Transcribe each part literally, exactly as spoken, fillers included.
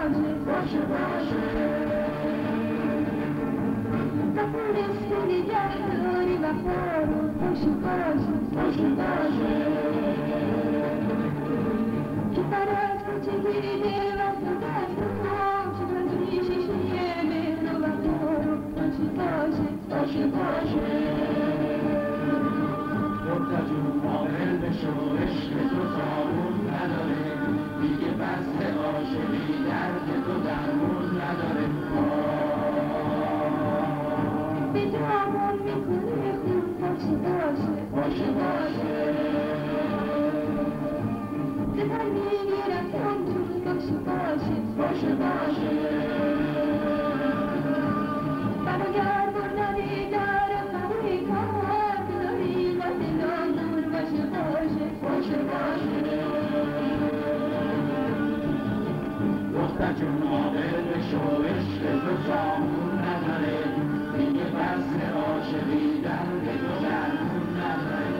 باشه باشه باشه نتونستی نگه داری وفا رو باشه باشه باشه باشه که برات کوچگیده وقت دست هم چقدر ریششیه مهر و وفا رو باشه باشه باشه باشه مرتجون عامل بشو عشق تو صابون نداره دیگه بسته عاشقی درد تو درمون نداره به دامون میکنه خوب باشه باشه باشه باشه سپر میگیرم همجون باشه باشه باشه باشه برای بردن در خواهی کار بذاری واسه نامور باشه باشه باشه باشه مرتجون عامل بشو عشق تو صابون نداره دیگه بسته عاشقی درد تو درمون نداره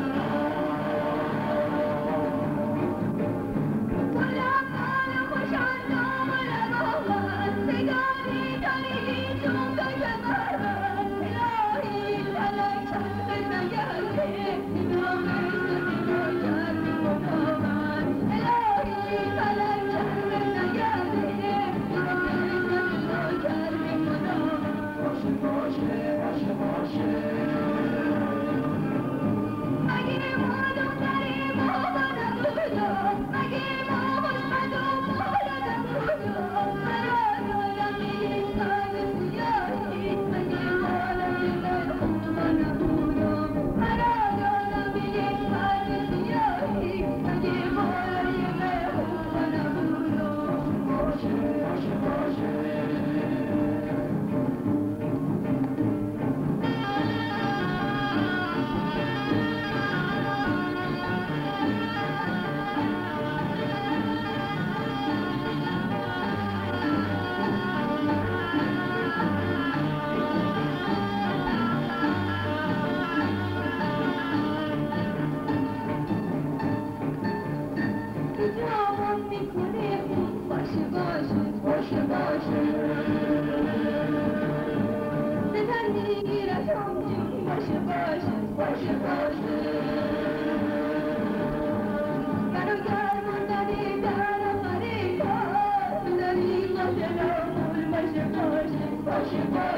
باشه باشه سپر میگیرم همجون باشه باشه باشه باشه برای گرموندن در آخر کار بذاری واسه نامور باشه باشه باشه باشه